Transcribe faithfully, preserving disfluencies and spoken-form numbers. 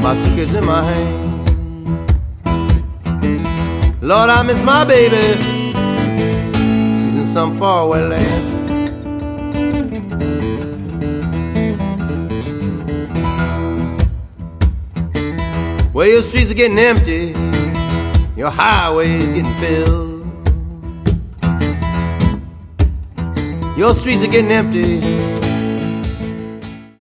my suitcase in my hand. Lord, I miss my baby. She's in some faraway land. Well, your streets are getting empty, your highways getting filled. Your streets are getting empty,